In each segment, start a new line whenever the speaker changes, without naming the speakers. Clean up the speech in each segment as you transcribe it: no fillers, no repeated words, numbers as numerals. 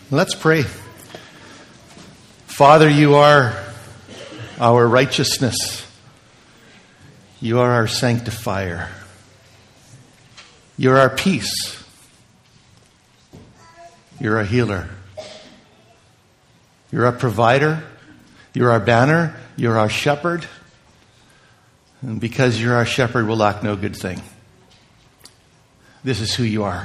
Let's pray. Father, you are our righteousness. You are our sanctifier. You're our peace. You're our healer. You're our provider. You're our banner. You're our shepherd. And because you're our shepherd, we'll lack no good thing. This is who you are.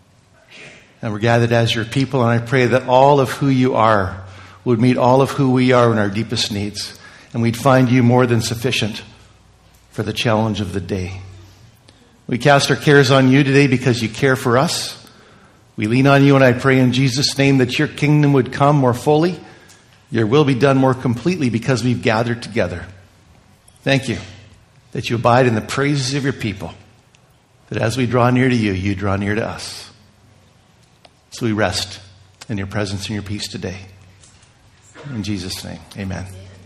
And we're gathered as your people, and I pray that all of who you are would meet all of who we are in our deepest needs. And we'd find you more than sufficient for the challenge of the day. We cast our cares on you today because you care for us. We lean on you, and I pray in Jesus' name that your kingdom would come more fully. Your will be done more completely because we've gathered together. Thank you that you abide in the praises of your people. That as we draw near to you, you draw near to us. So we rest in your presence and your peace today. In Jesus' name, amen.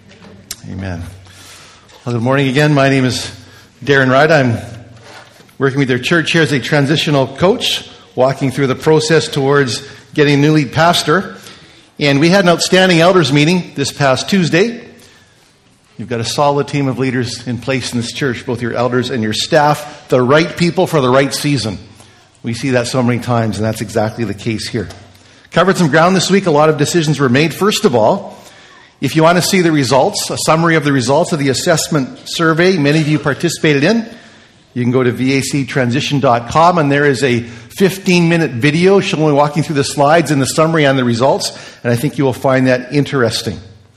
Amen. Well, good morning again. My name is Darren Wright. I'm working with your church here as a transitional coach, walking through the process towards getting a new lead pastor. And we had an outstanding elders meeting this past Tuesday. You've got a solid team of leaders in place in this church, both your elders and your staff, the right people for the right season. We see that so many times, and that's exactly the case here. Covered some ground this week. A lot of decisions were made. First of all, if you want to see the results, a summary of the results of the assessment survey many of you participated in, you can go to vactransition.com, and there is a 15-minute video showing walking through the slides and the summary on the results, and I think you will find that interesting.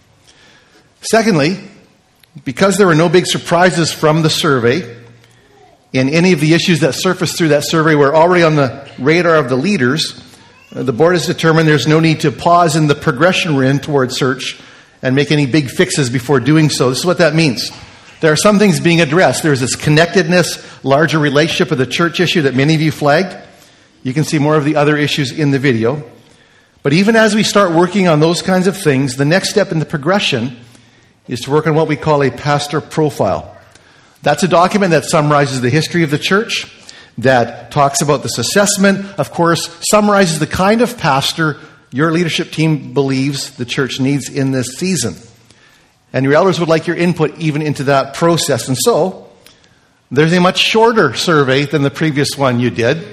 Secondly, because there were no big surprises from the survey, and any of the issues that surfaced through that survey were already on the radar of the leaders, the board has determined there's no need to pause in the progression we're in towards search and make any big fixes before doing so. This is what that means. There are some things being addressed. There's this connectedness, larger relationship with the church issue that many of you flagged. You can see more of the other issues in the video. But even as we start working on those kinds of things, the next step in the progression is to work on what we call a pastor profile. That's a document that summarizes the history of the church, that talks about this assessment, of course, summarizes the kind of pastor your leadership team believes the church needs in this season. And your elders would like your input even into that process. And so, there's a much shorter survey than the previous one you did.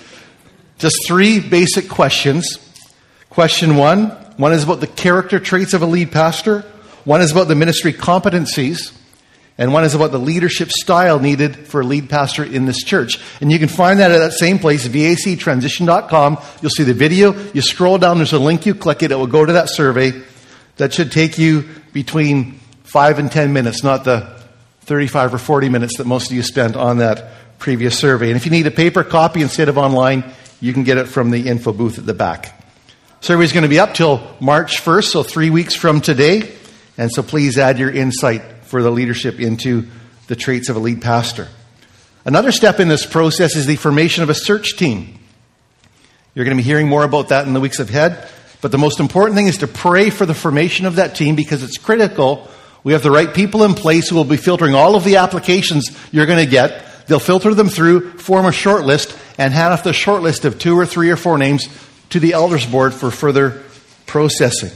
Just 3 basic questions. Question 1 is about the character traits of a lead pastor. 1 is about the ministry competencies. And 1 is about the leadership style needed for a lead pastor in this church. And you can find that at that same place, vactransition.com. You'll see the video. You scroll down, there's a link, you click it, it will go to that survey. That should take you between 5 and 10 minutes, not the 35 or 40 minutes that most of you spent on that previous survey. And if you need a paper copy instead of online, you can get it from the info booth at the back. Survey is going to be up till March 1st, so 3 weeks from today. And so please add your insight for the leadership into the traits of a lead pastor. Another step in this process is the formation of a search team. You're going to be hearing more about that in the weeks ahead. But the most important thing is to pray for the formation of that team because it's critical. We have the right people in place who will be filtering all of the applications you're going to get. They'll filter them through, form a short list, and hand off the short list of 2 or 3 or 4 names to the elders board for further processing.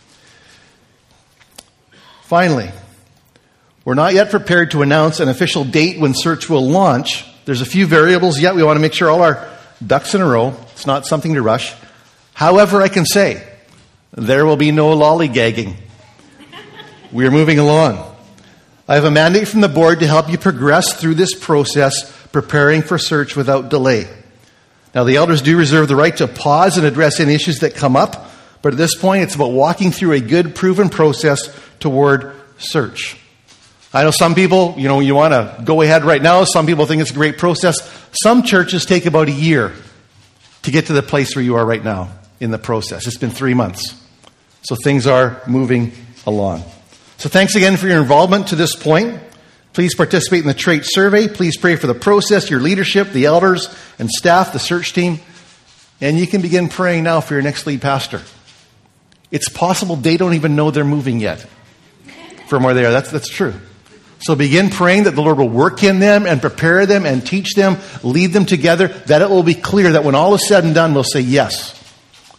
Finally, we're not yet prepared to announce an official date when search will launch. There's a few variables yet. We want to make sure all our ducks in a row. It's not something to rush. However, I can say there will be no lollygagging. We are moving along. I have a mandate from the board to help you progress through this process, preparing for search without delay. Now, the elders do reserve the right to pause and address any issues that come up, but at this point, it's about walking through a good, proven process toward search. I know some people, you want to go ahead right now. Some people think it's a great process. Some churches take about a year to get to the place where you are right now in the process. It's been 3 months. So things are moving along. So thanks again for your involvement to this point. Please participate in the trait survey. Please pray for the process, your leadership, the elders and staff, the search team. And you can begin praying now for your next lead pastor. It's possible they don't even know they're moving yet from where they are. That's true. So begin praying that the Lord will work in them and prepare them and teach them, lead them together, that it will be clear that when all is said and done, we'll say, yes,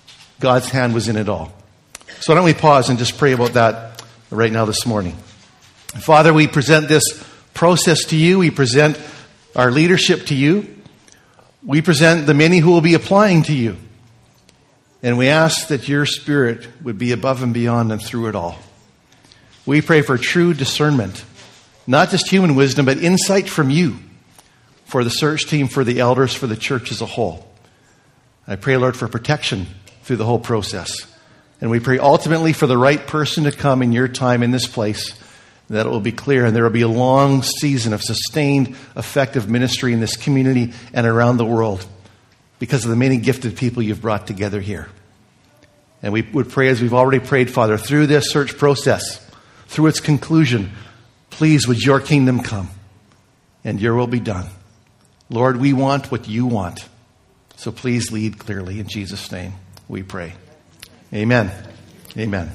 God's hand was in it all. So why don't we pause and just pray about that right now this morning. Father, we present this process to you. We present our leadership to you. We present the many who will be applying to you. And we ask that your Spirit would be above and beyond and through it all. We pray for true discernment, not just human wisdom, but insight from you for the search team, for the elders, for the church as a whole. I pray, Lord, for protection through the whole process. And we pray ultimately for the right person to come in your time in this place, that it will be clear and there will be a long season of sustained, effective ministry in this community and around the world because of the many gifted people you've brought together here. And we would pray, as we've already prayed, Father, through this search process, through its conclusion, please would your kingdom come and your will be done. Lord, we want what you want. So please lead clearly. In Jesus' name we pray. Amen. Amen.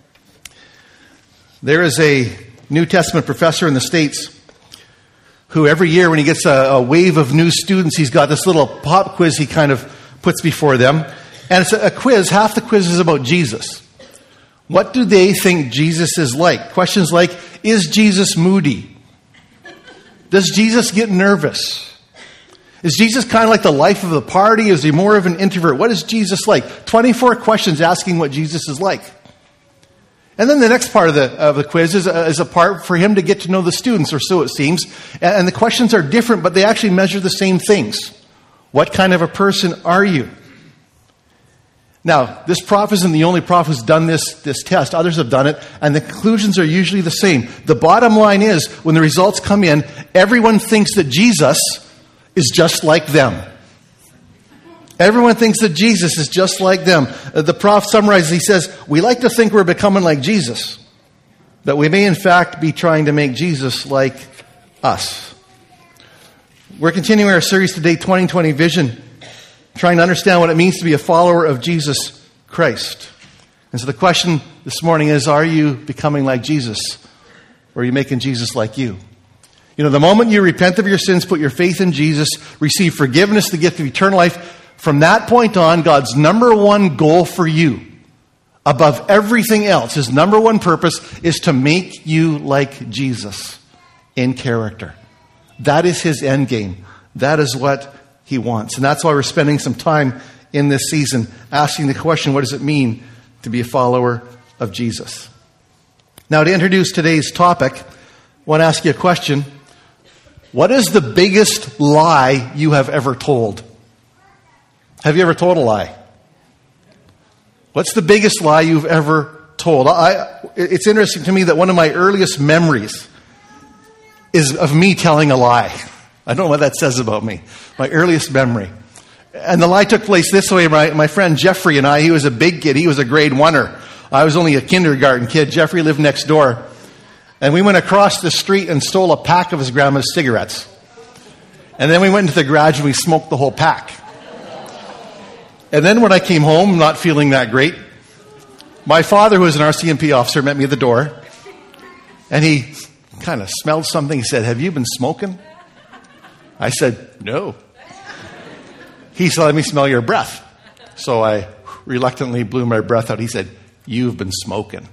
There is a New Testament professor in the States who every year when he gets a wave of new students, he's got this little pop quiz he kind of puts before them. And it's a quiz. Half the quiz is about Jesus. What do they think Jesus is like? Questions like, is Jesus moody? Does Jesus get nervous? Is Jesus kind of like the life of the party? Is he more of an introvert? What is Jesus like? 24 questions asking what Jesus is like. And then the next part of the quiz is a part for him to get to know the students, or so it seems. And the questions are different, but they actually measure the same things. What kind of a person are you? Now, this prof isn't the only prof who's done this test. Others have done it, and the conclusions are usually the same. The bottom line is, when the results come in, everyone thinks that Jesus is just like them. Everyone thinks that Jesus is just like them. The prof summarizes, he says, we like to think we're becoming like Jesus, but we may in fact be trying to make Jesus like us. We're continuing our series today, 2020 Vision, trying to understand what it means to be a follower of Jesus Christ. And so the question this morning is, are you becoming like Jesus, or are you making Jesus like you? You know, the moment you repent of your sins, put your faith in Jesus, receive forgiveness, the gift of eternal life, from that point on, God's number one goal for you, above everything else, his number one purpose is to make you like Jesus in character. That is his end game. That is what he wants. And that's why we're spending some time in this season asking the question, what does it mean to be a follower of Jesus? Now, to introduce today's topic, I want to ask you a question. What is the biggest lie you have ever told? Have you ever told a lie? What's the biggest lie you've ever told? It's interesting to me that one of my earliest memories is of me telling a lie. I don't know what that says about me. My earliest memory. And the lie took place this way. My friend Jeffrey and I, he was a big kid. He was a grade oneer. I was only a kindergarten kid. Jeffrey lived next door. And we went across the street and stole a pack of his grandma's cigarettes. And then we went into the garage and we smoked the whole pack. And then when I came home, not feeling that great, my father, who was an RCMP officer, met me at the door. And he kind of smelled something. He said, have you been smoking? I said, no. He said, let me smell your breath. So I reluctantly blew my breath out. He said, you've been smoking.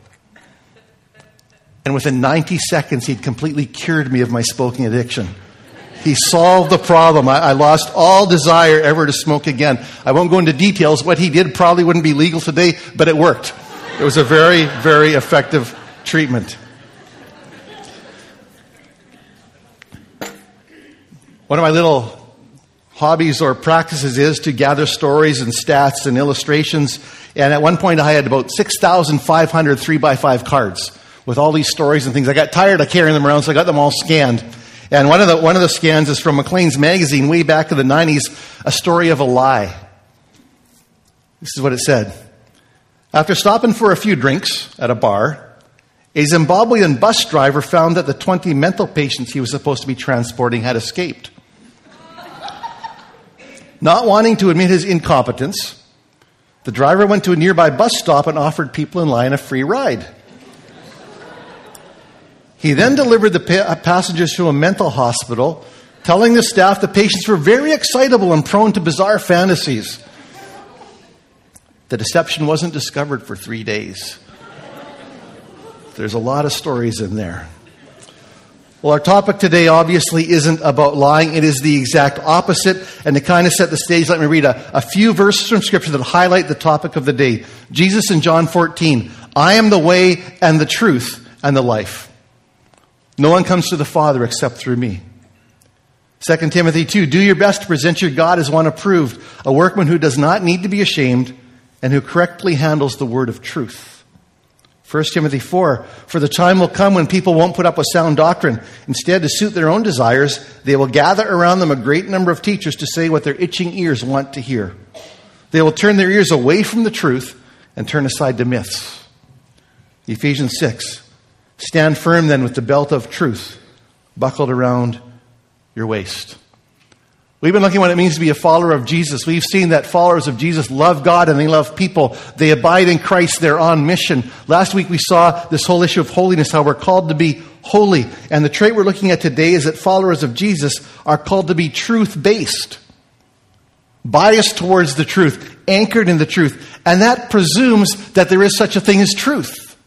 And within 90 seconds, he'd completely cured me of my smoking addiction. He solved the problem. I lost all desire ever to smoke again. I won't go into details. What he did probably wouldn't be legal today, but it worked. It was a very, very effective treatment. One of my little hobbies or practices is to gather stories and stats and illustrations. And at one point, I had about 6,500 3x5 cards with all these stories and things. I got tired of carrying them around, so I got them all scanned. And one of the scans is from Maclean's magazine way back in the 90s, a story of a lie. This is what it said. After stopping for a few drinks at a bar, a Zimbabwean bus driver found that the 20 mental patients he was supposed to be transporting had escaped. Not wanting to admit his incompetence, the driver went to a nearby bus stop and offered people in line a free ride. He then delivered the passengers to a mental hospital, telling the staff the patients were very excitable and prone to bizarre fantasies. The The deception wasn't discovered for 3 days. There's a lot of stories in there. Well, our topic today obviously isn't about lying. It is the exact opposite. And to kind of set the stage, let me read a few verses from Scripture that highlight the topic of the day. Jesus in John 14, I am the way and the truth and the life. No one comes to the Father except through me. 2 Timothy 2, do your best to present your God as one approved, a workman who does not need to be ashamed and who correctly handles the word of truth. 1 Timothy 4, for the time will come when people won't put up with sound doctrine. Instead, to suit their own desires, they will gather around them a great number of teachers to say what their itching ears want to hear. They will turn their ears away from the truth and turn aside to myths. Ephesians 6, stand firm then with the belt of truth buckled around your waist. We've been looking at what it means to be a follower of Jesus. We've seen that followers of Jesus love God and they love people. They abide in Christ. They're on mission. Last week we saw this whole issue of holiness, how we're called to be holy. And the trait we're looking at today is that followers of Jesus are called to be truth-based. Biased towards the truth, anchored in the truth. And that presumes that there is such a thing as truth,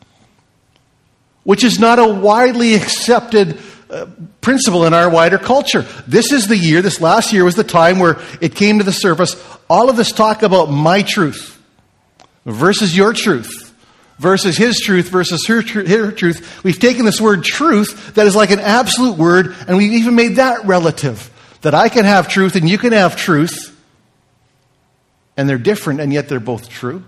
which is not a widely accepted principle in our wider culture. This last year was the time where it came to the surface, all of this talk about my truth versus your truth versus his truth versus her truth. We've taken this word truth that is like an absolute word, and we've even made that relative. That I can have truth and you can have truth, and they're different, and yet they're both true.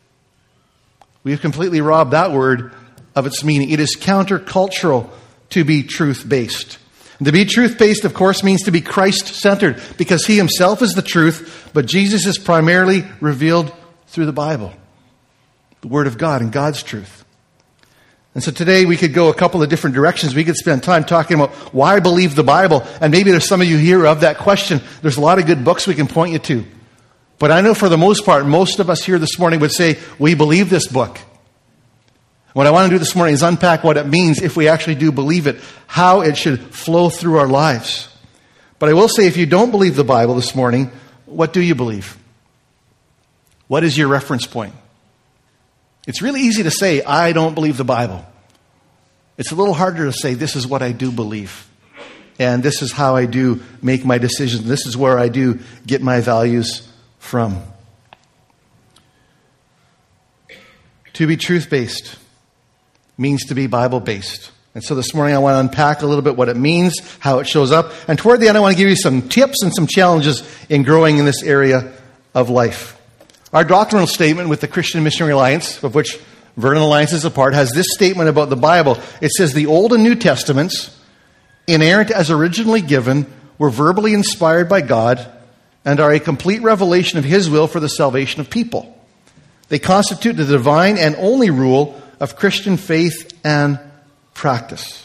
We've completely robbed that word of its meaning. It is countercultural to be truth-based. And to be truth-based, of course, means to be Christ-centered, because he himself is the truth, but Jesus is primarily revealed through the Bible, the Word of God and God's truth. And so today we could go a couple of different directions. We could spend time talking about why I believe the Bible, and maybe there's some of you here of that question. There's a lot of good books we can point you to. But I know for the most part, most of us here this morning would say, we believe this book. What I want to do this morning is unpack what it means if we actually do believe it, how it should flow through our lives. But I will say, if you don't believe the Bible this morning, what do you believe? What is your reference point? It's really easy to say, I don't believe the Bible. It's a little harder to say, this is what I do believe. And this is how I do make my decisions. This is where I do get my values from. To be truth-based means to be Bible-based. And so this morning I want to unpack a little bit what it means, how it shows up. And toward the end I want to give you some tips and some challenges in growing in this area of life. Our doctrinal statement with the Christian Missionary Alliance, of which Vernon Alliance is a part, has this statement about the Bible. It says, the Old and New Testaments, inerrant as originally given, were verbally inspired by God and are a complete revelation of his will for the salvation of people. They constitute the divine and only rule of Christian faith and practice.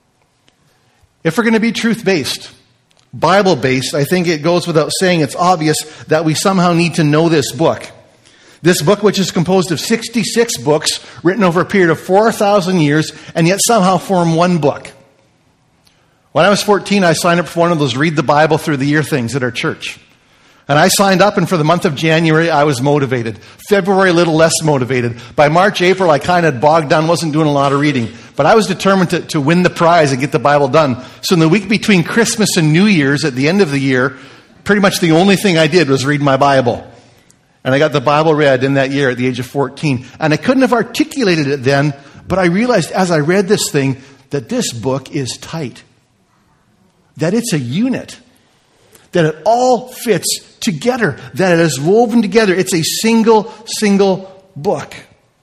If we're going to be truth-based, Bible-based, I think it goes without saying, it's obvious that we somehow need to know this book. This book, which is composed of 66 books written over a period of 4,000 years, and yet somehow form one book. When I was 14, I signed up for one of those read the Bible through the year things at our church. And I signed up, and for the month of January, I was motivated. February, a little less motivated. By March, April, I kind of bogged down, wasn't doing a lot of reading. But I was determined to win the prize and get the Bible done. So in the week between Christmas and New Year's, at the end of the year, pretty much the only thing I did was read my Bible. And I got the Bible read in that year at the age of 14. And I couldn't have articulated it then, but I realized as I read this thing that this book is tight. That it's a unit. That it all fits together, that it is woven together. It's a single book.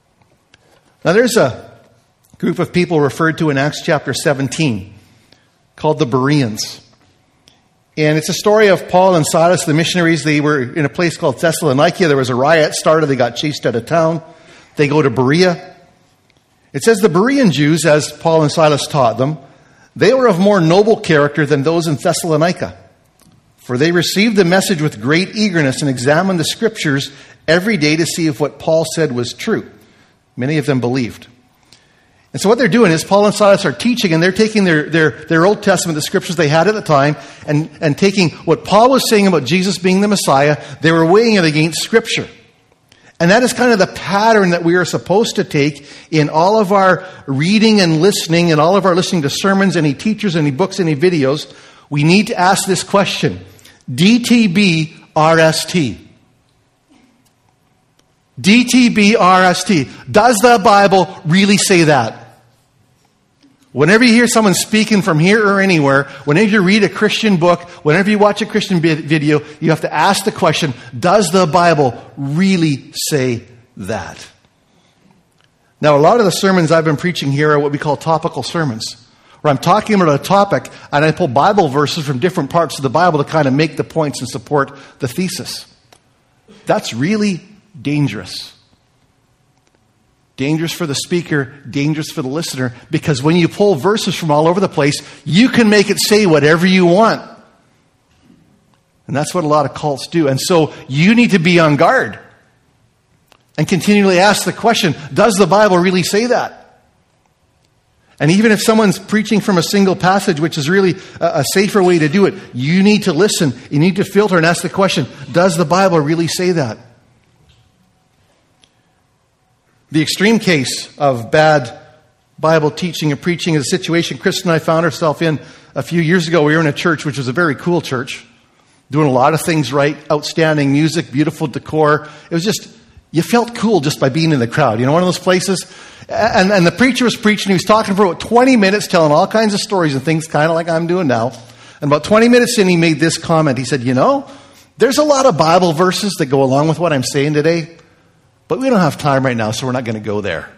Now there's a group of people referred to in Acts chapter 17 called the Bereans. And it's a story of Paul and Silas, the missionaries. They were in a place called Thessalonica. There was a riot started. They got chased out of town. They go to Berea. It says the Berean Jews, as Paul and Silas taught them, they were of more noble character than those in Thessalonica. For they received the message with great eagerness and examined the Scriptures every day to see if what Paul said was true. Many of them believed. And so what they're doing is Paul and Silas are teaching, and they're taking their Old Testament, the Scriptures they had at the time, and taking what Paul was saying about Jesus being the Messiah, they were weighing it against Scripture. And that is kind of the pattern that we are supposed to take in all of our reading and listening, and all of our listening to sermons, any teachers, any books, any videos. We need to ask this question. DTB RST. DTB RST. Does the Bible really say that? Whenever you hear someone speaking from here or anywhere, whenever you read a Christian book, whenever you watch a Christian video, you have to ask the question, does the Bible really say that? Now, a lot of the sermons I've been preaching here are what we call topical sermons, where I'm talking about a topic and I pull Bible verses from different parts of the Bible to kind of make the points and support the thesis. That's really dangerous. Dangerous for the speaker, dangerous for the listener, because when you pull verses from all over the place, you can make it say whatever you want. And that's what a lot of cults do. And so you need to be on guard and continually ask the question, does the Bible really say that? And even if someone's preaching from a single passage, which is really a safer way to do it, you need to listen. You need to filter and ask the question, does the Bible really say that? The extreme case of bad Bible teaching and preaching is a situation Kristen and I found ourselves in a few years ago. We were in a church, which was a very cool church, doing a lot of things right, outstanding music, beautiful decor. It was just, you felt cool just by being in the crowd. You know, one of those places. And the preacher was preaching. He was talking for about 20 minutes, telling all kinds of stories and things, kind of like I'm doing now. And about 20 minutes in, he made this comment. He said, you know, there's a lot of Bible verses that go along with what I'm saying today. But we don't have time right now, so we're not going to go there.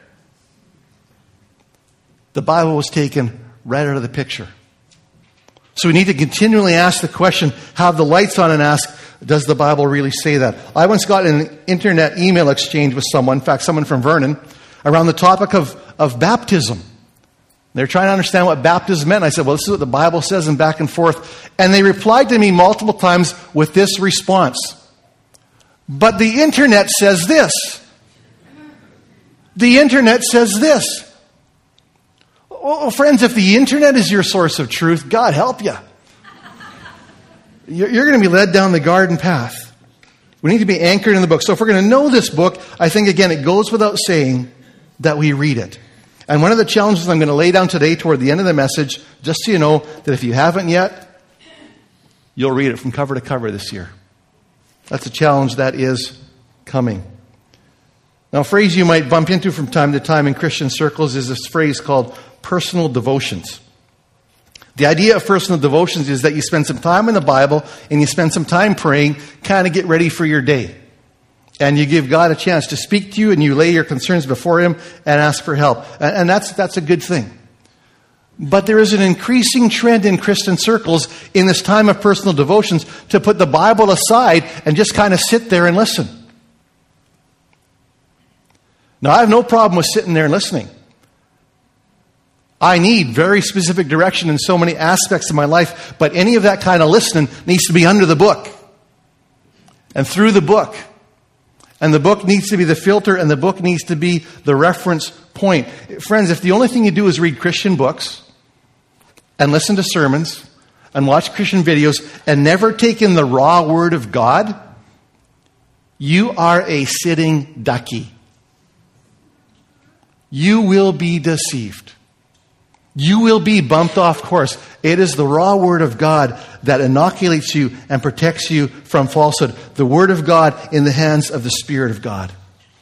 The Bible was taken right out of the picture. So we need to continually ask the question, have the lights on, and ask, does the Bible really say that? I once got an internet email exchange with someone, in fact, someone from Vernon, around the topic of baptism. They're trying to understand what baptism meant. I said, well, this is what the Bible says, and back and forth. And they replied to me multiple times with this response. But the internet says this. The internet says this. Oh, friends, if the internet is your source of truth, God help you. You're going to be led down the garden path. We need to be anchored in the book. So if we're going to know this book, I think, again, it goes without saying that we read it. And one of the challenges I'm going to lay down today toward the end of the message, just so you know, that if you haven't yet, you'll read it from cover to cover this year. That's a challenge that is coming. Now, a phrase you might bump into from time to time in Christian circles is this phrase called personal devotions. The idea of personal devotions is that you spend some time in the Bible and you spend some time praying, kind of get ready for your day. And you give God a chance to speak to you, and you lay your concerns before Him and ask for help. And that's a good thing. But there is an increasing trend in Christian circles in this time of personal devotions to put the Bible aside and just kind of sit there and listen. Now, I have no problem with sitting there and listening. I need very specific direction in so many aspects of my life, but any of that kind of listening needs to be under the book and through the book. And the book needs to be the filter, and the book needs to be the reference point. Friends, if the only thing you do is read Christian books and listen to sermons and watch Christian videos and never take in the raw word of God, you are a sitting ducky. You will be deceived. You will be bumped off course. It is the raw word of God that inoculates you and protects you from falsehood. The word of God in the hands of the Spirit of God.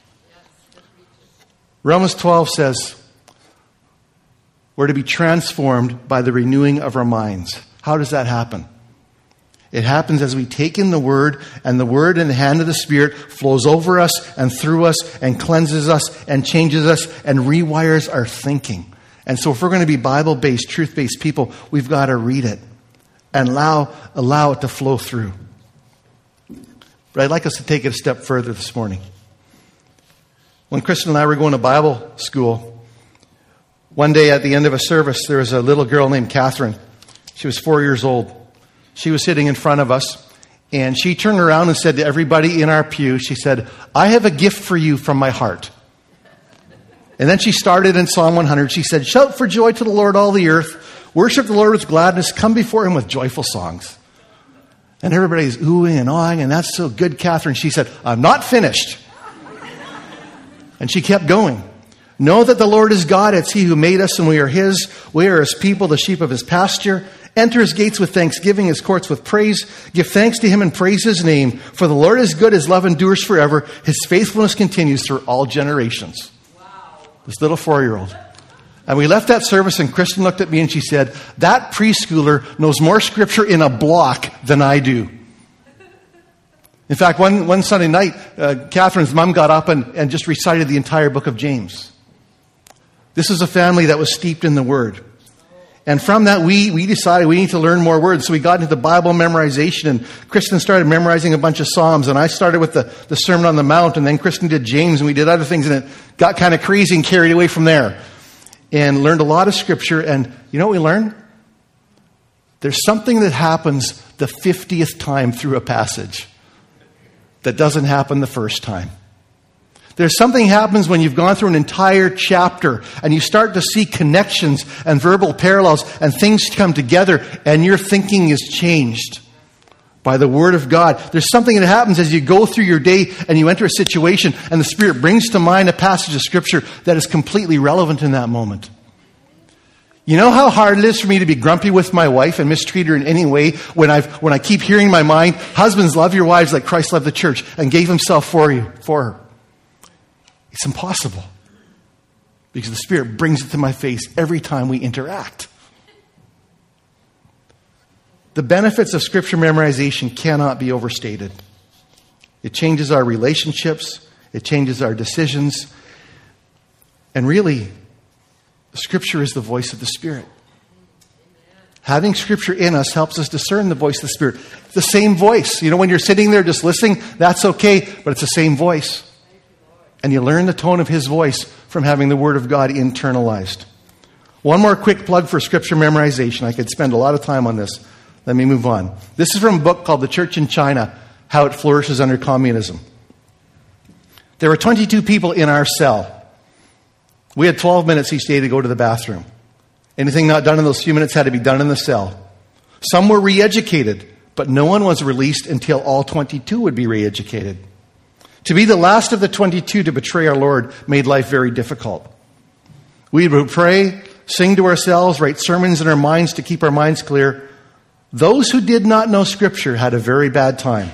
Romans 12 says, we're to be transformed by the renewing of our minds. How does that happen? It happens as we take in the Word, and the Word in the hand of the Spirit flows over us and through us and cleanses us and changes us and rewires our thinking. And so if we're going to be Bible-based, truth-based people, we've got to read it and allow it to flow through. But I'd like us to take it a step further this morning. When Kristen and I were going to Bible school, one day at the end of a service, there was a little girl named Catherine. She was 4 years old. She was sitting in front of us, and she turned around and said to everybody in our pew, she said, I have a gift for you from my heart. And then she started in Psalm 100. She said, shout for joy to the Lord, all the earth. Worship the Lord with gladness. Come before Him with joyful songs. And everybody's oohing and awing, and that's so good, Catherine. She said, I'm not finished. And she kept going. Know that the Lord is God. It's He who made us, and we are His. We are His people, the sheep of His pasture. Enter His gates with thanksgiving, His courts with praise. Give thanks to Him and praise His name. For the Lord is good. His love endures forever. His faithfulness continues through all generations. Wow. This little 4-year-old. And we left that service, and Kristen looked at me and she said, that preschooler knows more scripture in a block than I do. In fact, one Sunday night, Catherine's mom got up and just recited the entire book of James. This is a family that was steeped in the Word. And from that, we decided we need to learn more words. So we got into the Bible memorization, and Kristen started memorizing a bunch of Psalms, and I started with the Sermon on the Mount, and then Kristen did James, and we did other things, and it got kind of crazy and carried away from there. And learned a lot of Scripture, and you know what we learned? There's something that happens the 50th time through a passage that doesn't happen the first time. There's something happens when you've gone through an entire chapter and you start to see connections and verbal parallels and things come together and your thinking is changed by the Word of God. There's something that happens as you go through your day and you enter a situation and the Spirit brings to mind a passage of Scripture that is completely relevant in that moment. You know how hard it is for me to be grumpy with my wife and mistreat her in any way when I keep hearing in my mind, husbands, love your wives like Christ loved the church and gave Himself for her. It's impossible because the Spirit brings it to my face every time we interact. The benefits of Scripture memorization cannot be overstated. It changes our relationships. It changes our decisions. And really, Scripture is the voice of the Spirit. Having Scripture in us helps us discern the voice of the Spirit. It's the same voice. You know, when you're sitting there just listening, that's okay, but it's the same voice. And you learn the tone of His voice from having the Word of God internalized. One more quick plug for Scripture memorization. I could spend a lot of time on this. Let me move on. This is from a book called The Church in China, How It Flourishes Under Communism. There were 22 people in our cell. We had 12 minutes each day to go to the bathroom. Anything not done in those few minutes had to be done in the cell. Some were re-educated, but no one was released until all 22 would be re-educated. To be the last of the 22 to betray our Lord made life very difficult. We would pray, sing to ourselves, write sermons in our minds to keep our minds clear. Those who did not know Scripture had a very bad time.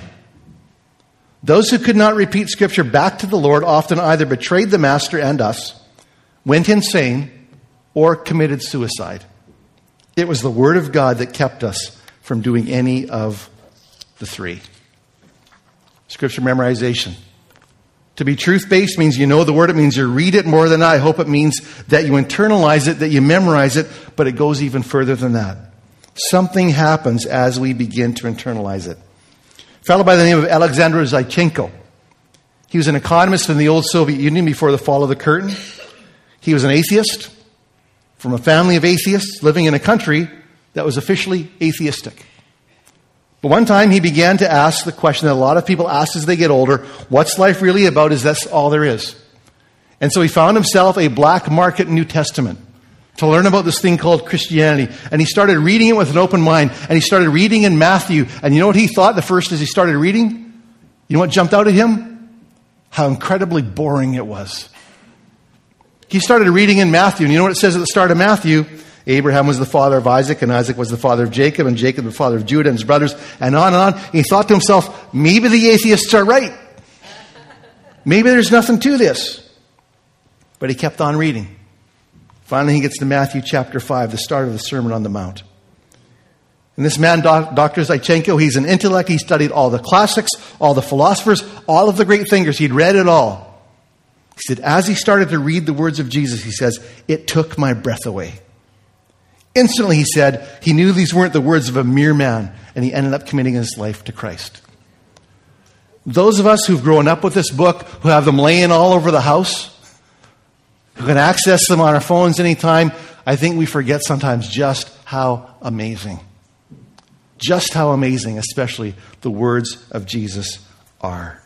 Those who could not repeat Scripture back to the Lord often either betrayed the Master and us, went insane, or committed suicide. It was the Word of God that kept us from doing any of the three. Scripture memorization. To be truth-based means you know the Word. It means you read it more than I hope it means that you internalize it, that you memorize it, but it goes even further than that. Something happens as we begin to internalize it. A fellow by the name of Alexander Zaichenko. He was an economist in the old Soviet Union before the fall of the curtain. He was an atheist from a family of atheists living in a country that was officially atheistic. But one time he began to ask the question that a lot of people ask as they get older, what's life really about? Is that all there is? And so he found himself a black market New Testament to learn about this thing called Christianity. And he started reading it with an open mind. And he started reading in Matthew. And you know what he thought the first as he started reading? You know what jumped out at him? How incredibly boring it was. He started reading in Matthew. And you know what it says at the start of Matthew? Abraham was the father of Isaac, and Isaac was the father of Jacob, and Jacob the father of Judah and his brothers, and on and on. And he thought to himself, maybe the atheists are right. Maybe there's nothing to this. But he kept on reading. Finally, he gets to Matthew chapter 5, the start of the Sermon on the Mount. And this man, Dr. Zaichenko, he's an intellect. He studied all the classics, all the philosophers, all of the great thinkers. He'd read it all. He said, as he started to read the words of Jesus, he says, it took my breath away. Instantly, he said, he knew these weren't the words of a mere man, and he ended up committing his life to Christ. Those of us who've grown up with this book, who have them laying all over the house, who can access them on our phones anytime, I think we forget sometimes just how amazing, especially the words of Jesus are.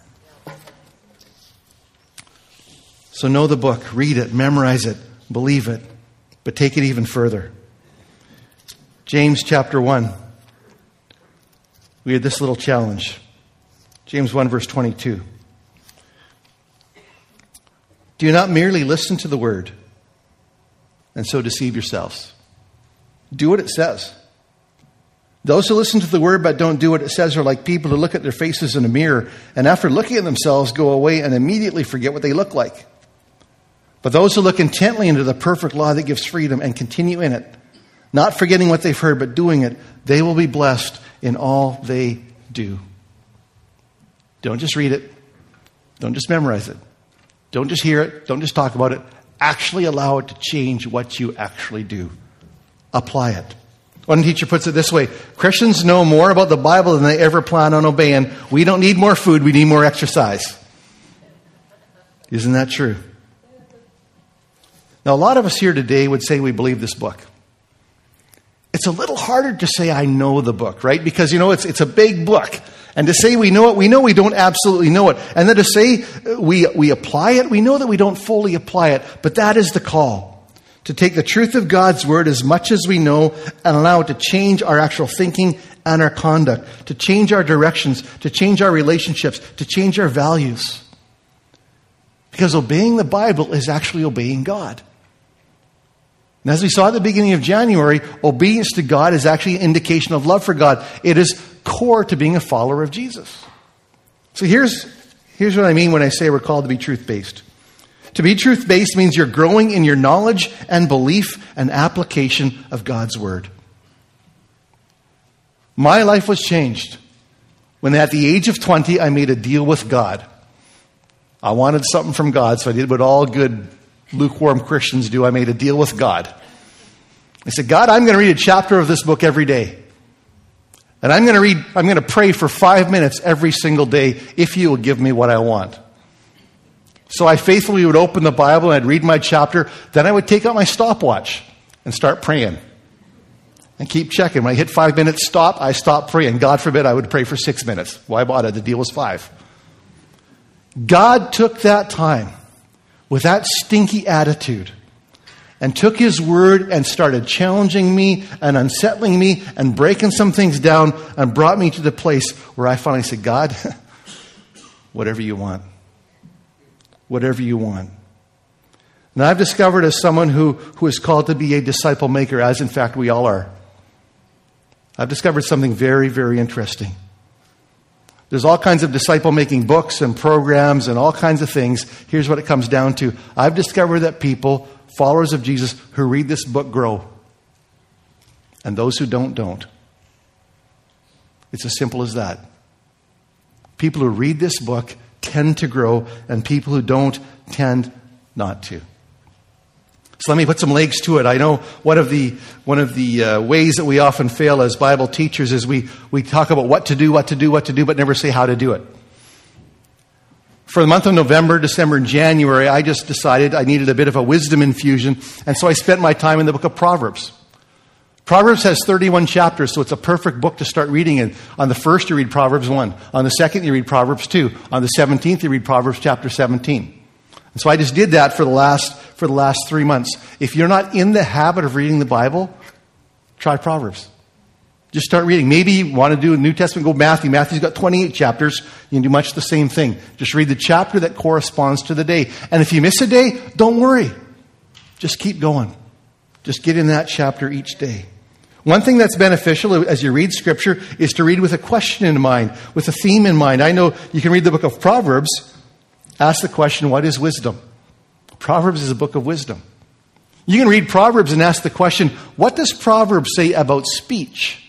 So know the book, read it, memorize it, believe it, but take it even further. James chapter 1. We had this little challenge. James 1 verse 22. Do not merely listen to the word and so deceive yourselves. Do what it says. Those who listen to the word but don't do what it says are like people who look at their faces in a mirror and after looking at themselves go away and immediately forget what they look like. But those who look intently into the perfect law that gives freedom and continue in it, not forgetting what they've heard but doing it, they will be blessed in all they do. Don't just read it. Don't just memorize it. Don't just hear it. Don't just talk about it. Actually allow it to change what you actually do. Apply it. One teacher puts it this way: Christians know more about the Bible than they ever plan on obeying. We don't need more food, we need more exercise. Isn't that true? Now, a lot of us here today would say we believe this book. It's a little harder to say I know the book, right? Because, it's a big book. And to say we know it, we know we don't absolutely know it. And then to say we apply it, we know that we don't fully apply it. But that is the call. To take the truth of God's word as much as we know and allow it to change our actual thinking and our conduct, to change our directions, to change our relationships, to change our values. Because obeying the Bible is actually obeying God. And as we saw at the beginning of January, obedience to God is actually an indication of love for God. It is core to being a follower of Jesus. So here's what I mean when I say we're called to be truth-based. To be truth-based means you're growing in your knowledge and belief and application of God's word. My life was changed when at the age of 20, I made a deal with God. I wanted something from God, so I did what all good lukewarm Christians do. I made a deal with God. I said, God, I'm going to read a chapter of this book every day. And I'm going to pray for 5 minutes every single day if you will give me what I want. So I faithfully would open the Bible and I'd read my chapter. Then I would take out my stopwatch and start praying. And keep checking. When I hit 5 minutes, I stopped praying. God forbid I would pray for 6 minutes. Why bother? The deal was 5. God took that time with that stinky attitude and took his word and started challenging me and unsettling me and breaking some things down and brought me to the place where I finally said, God, whatever you want. Whatever you want. And I've discovered as someone who is called to be a disciple maker, as in fact we all are, I've discovered something very, very interesting. There's all kinds of disciple-making books and programs and all kinds of things. Here's what it comes down to. I've discovered that people, followers of Jesus, who read this book grow. And those who don't. It's as simple as that. People who read this book tend to grow, and people who don't tend not to. So let me put some legs to it. I know one of the ways that we often fail as Bible teachers is we talk about what to do, but never say how to do it. For the month of November, December, and January, I just decided I needed a bit of a wisdom infusion, and so I spent my time in the book of Proverbs. Proverbs has 31 chapters, so it's a perfect book to start reading in. On the first, you read Proverbs 1. On the second, you read Proverbs 2. On the 17th, you read Proverbs chapter 17. And so I just did that for the last 3 months. If you're not in the habit of reading the Bible, try Proverbs. Just start reading. Maybe you want to do a New Testament, go Matthew. Matthew's got 28 chapters. You can do much the same thing. Just read the chapter that corresponds to the day. And if you miss a day, don't worry. Just keep going. Just get in that chapter each day. One thing that's beneficial as you read Scripture is to read with a question in mind, with a theme in mind. I know you can read the book of Proverbs, ask the question, what is wisdom? Proverbs is a book of wisdom. You can read Proverbs and ask the question, what does Proverbs say about speech?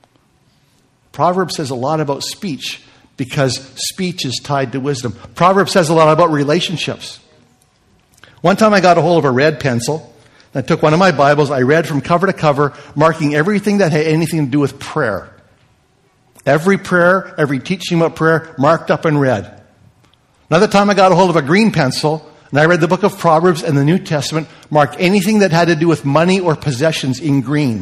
Proverbs says a lot about speech because speech is tied to wisdom. Proverbs says a lot about relationships. One time I got a hold of a red pencil. I took one of my Bibles, I read from cover to cover, marking everything that had anything to do with prayer. Every prayer, every teaching about prayer, marked up in red. Another time I got a hold of a green pencil, and I read the book of Proverbs and the New Testament, marked anything that had to do with money or possessions in green.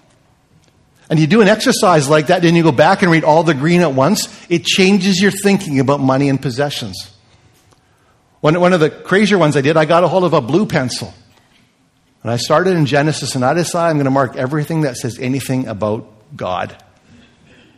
And you do an exercise like that, then you go back and read all the green at once, it changes your thinking about money and possessions. One of the crazier ones I did, I got a hold of a blue pencil. And I started in Genesis, and I decided I'm going to mark everything that says anything about God.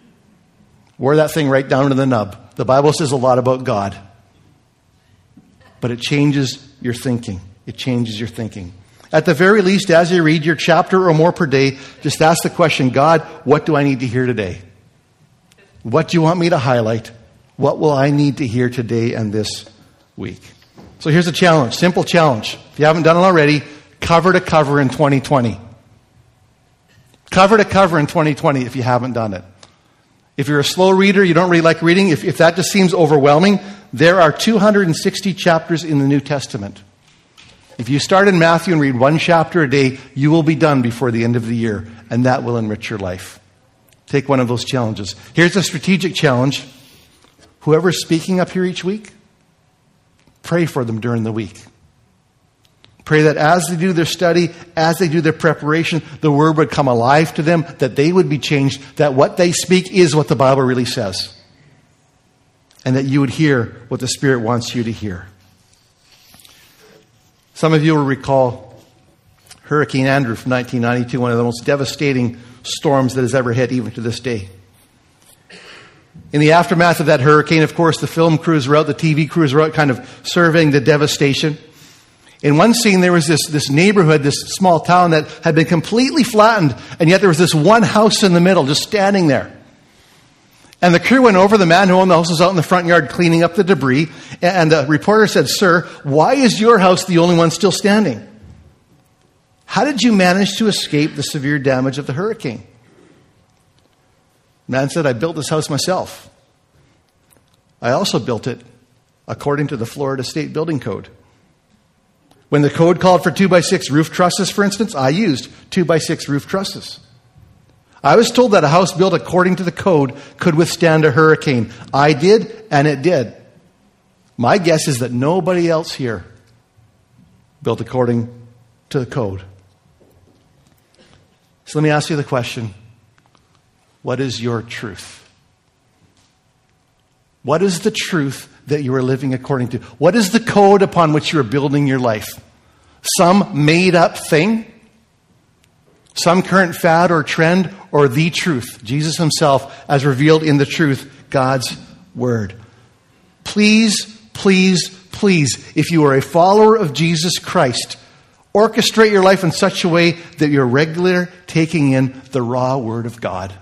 Wore that thing right down to the nub. The Bible says a lot about God. but it changes your thinking. It changes your thinking. At the very least, as you read your chapter or more per day, just ask the question, God, what do I need to hear today? What do you want me to highlight? What will I need to hear today and this week? So here's a challenge, simple challenge. If you haven't done it already, cover to cover in 2020. Cover to cover in 2020 if you haven't done it. If you're a slow reader, you don't really like reading, if that just seems overwhelming, there are 260 chapters in the New Testament. If you start in Matthew and read one chapter a day, you will be done before the end of the year, and that will enrich your life. Take one of those challenges. Here's a strategic challenge. Whoever's speaking up here each week, pray for them during the week. Pray that as they do their study, as they do their preparation, the word would come alive to them, that they would be changed, that what they speak is what the Bible really says, and that you would hear what the Spirit wants you to hear. Some of you will recall Hurricane Andrew from 1992, one of the most devastating storms that has ever hit, even to this day. In the aftermath of that hurricane, of course, the film crews were out, the TV crews were out kind of surveying the devastation. In one scene, there was this neighborhood, this small town that had been completely flattened, and yet there was this one house in the middle just standing there. And the crew went over. The man who owned the house was out in the front yard cleaning up the debris. And the reporter said, "Sir, why is your house the only one still standing? How did you manage to escape the severe damage of the hurricane?" The man said, "I built this house myself. I also built it according to the Florida State Building Code. When the code called for 2x6 roof trusses, for instance, I used 2x6 roof trusses. I was told that a house built according to the code could withstand a hurricane. I did, and it did. My guess is that nobody else here built according to the code." So let me ask you the question, what is your truth? What is the truth that you are living according to? What is the code upon which you are building your life? Some made-up thing? Some current fad or trend, or the truth, Jesus himself as revealed in the truth, God's word? Please, please, please, if you are a follower of Jesus Christ, orchestrate your life in such a way that you're regularly taking in the raw word of God.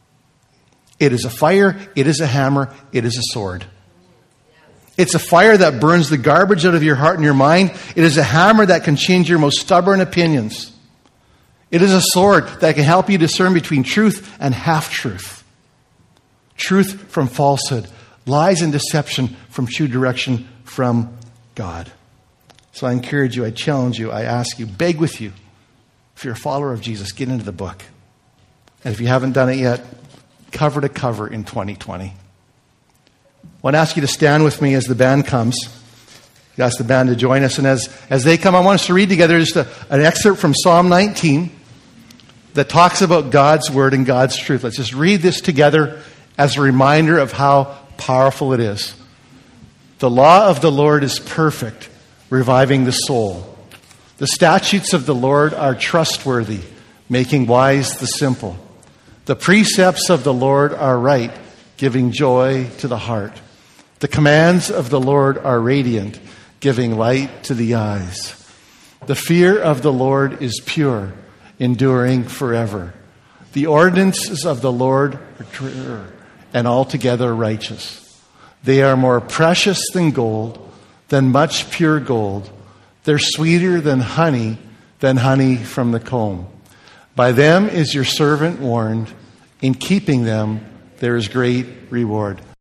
It is a fire, it is a hammer, it is a sword. It's a fire that burns the garbage out of your heart and your mind. It is a hammer that can change your most stubborn opinions. It is a sword that can help you discern between truth and half-truth. Truth from falsehood. Lies and deception from true direction from God. So I encourage you, I challenge you, I ask you, beg with you, if you're a follower of Jesus, get into the book. And if you haven't done it yet, cover to cover in 2020. I want to ask you to stand with me as the band comes. I ask the band to join us. And as they come, I want us to read together just an excerpt from Psalm 19 that talks about God's word and God's truth. Let's just read this together as a reminder of how powerful it is. The law of the Lord is perfect, reviving the soul. The statutes of the Lord are trustworthy, making wise the simple. The precepts of the Lord are right, giving joy to the heart. The commands of the Lord are radiant, giving light to the eyes. The fear of the Lord is pure, enduring forever. The ordinances of the Lord are true and altogether righteous. They are more precious than gold, than much pure gold. They're sweeter than honey from the comb. By them is your servant warned. In keeping them, there is great reward.